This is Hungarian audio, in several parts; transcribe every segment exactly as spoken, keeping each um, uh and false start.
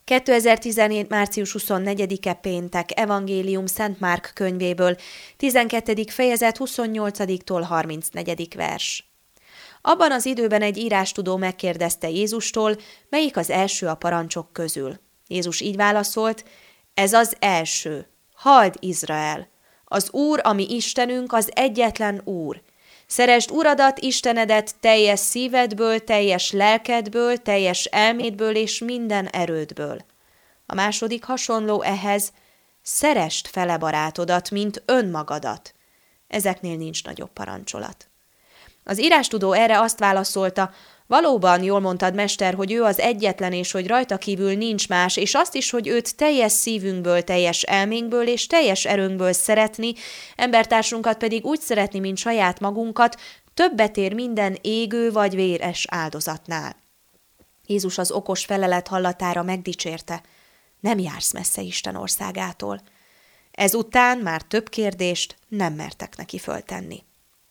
kétezer-tizenhét. március huszonnegyedike péntek, Evangélium Szent Márk könyvéből, tizenkettedik fejezet, huszonnyolcadiktól harmincnegyedik vers. Abban az időben egy írástudó megkérdezte Jézustól, melyik az első a parancsok közül. Jézus így válaszolt, ez az első. Halld, Izrael! Az Úr, ami Istenünk, az egyetlen Úr. Szeresd Uradat, Istenedet teljes szívedből, teljes lelkedből, teljes elmédből és minden erődből. A második hasonló ehhez, szeresd fele barátodat, mint önmagadat. Ezeknél nincs nagyobb parancsolat. Az írástudó erre azt válaszolta, valóban jól mondtad, mester, hogy ő az egyetlen, és hogy rajta kívül nincs más, és azt is, hogy őt teljes szívünkből, teljes elménkből és teljes erőnkből szeretni, embertársunkat pedig úgy szeretni, mint saját magunkat, többet ér minden égő vagy véres áldozatnál. Jézus az okos felelet hallatára megdicsérte, nem jársz messze Isten országától. Ezután már több kérdést nem mertek neki föltenni.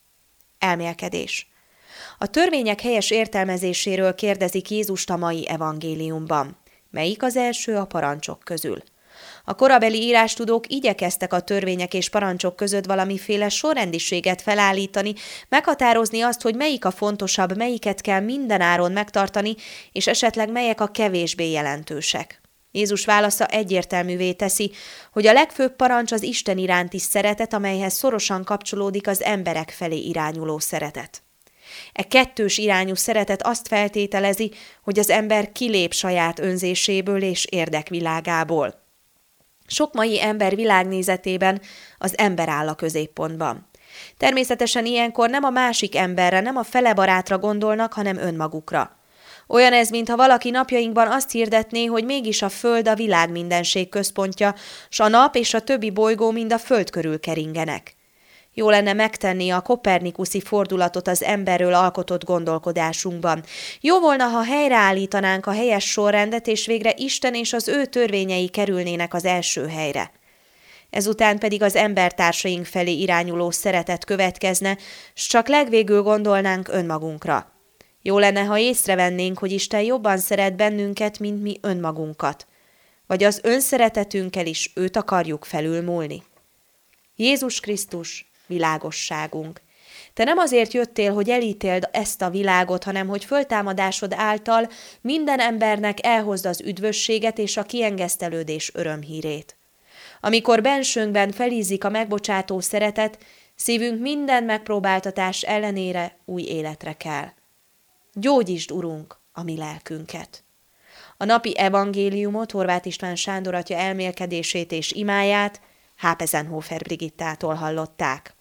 Elmélkedés. A törvények helyes értelmezéséről kérdezik Jézust a mai evangéliumban. Melyik az első a parancsok közül? A korabeli írástudók igyekeztek a törvények és parancsok között valamiféle sorrendiséget felállítani, meghatározni azt, hogy melyik a fontosabb, melyiket kell mindenáron megtartani, és esetleg melyek a kevésbé jelentősek. Jézus válasza egyértelművé teszi, hogy a legfőbb parancs az Isten iránti szeretet, amelyhez szorosan kapcsolódik az emberek felé irányuló szeretet. E kettős irányú szeretet azt feltételezi, hogy az ember kilép saját önzéséből és érdekvilágából. Sok mai ember világnézetében az ember áll a középpontban. Természetesen ilyenkor nem a másik emberre, nem a fele barátra gondolnak, hanem önmagukra. Olyan ez, mintha valaki napjainkban azt hirdetné, hogy mégis a Föld a világ mindenség központja, s a nap és a többi bolygó mind a Föld körül keringenek. Jó lenne megtenni a kopernikuszi fordulatot az emberről alkotott gondolkodásunkban. Jó volna, ha helyreállítanánk a helyes sorrendet, és végre Isten és az ő törvényei kerülnének az első helyre. Ezután pedig az embertársaink felé irányuló szeretet következne, s csak legvégül gondolnánk önmagunkra. Jó lenne, ha észrevennénk, hogy Isten jobban szeret bennünket, mint mi önmagunkat. Vagy az önszeretetünkkel is őt akarjuk felülmúlni. Jézus Krisztus, világosságunk. Te nem azért jöttél, hogy elítéld ezt a világot, hanem hogy föltámadásod által minden embernek elhozd az üdvösséget és a kiengesztelődés örömhírét. Amikor bensőnkben felízik a megbocsátó szeretet, szívünk minden megpróbáltatás ellenére új életre kell. Gyógyítsd, Urunk, a mi lelkünket. A napi evangéliumot, Horváth István Sándor atya elmélkedését és imáját Hápezenhofer Brigittától hallották.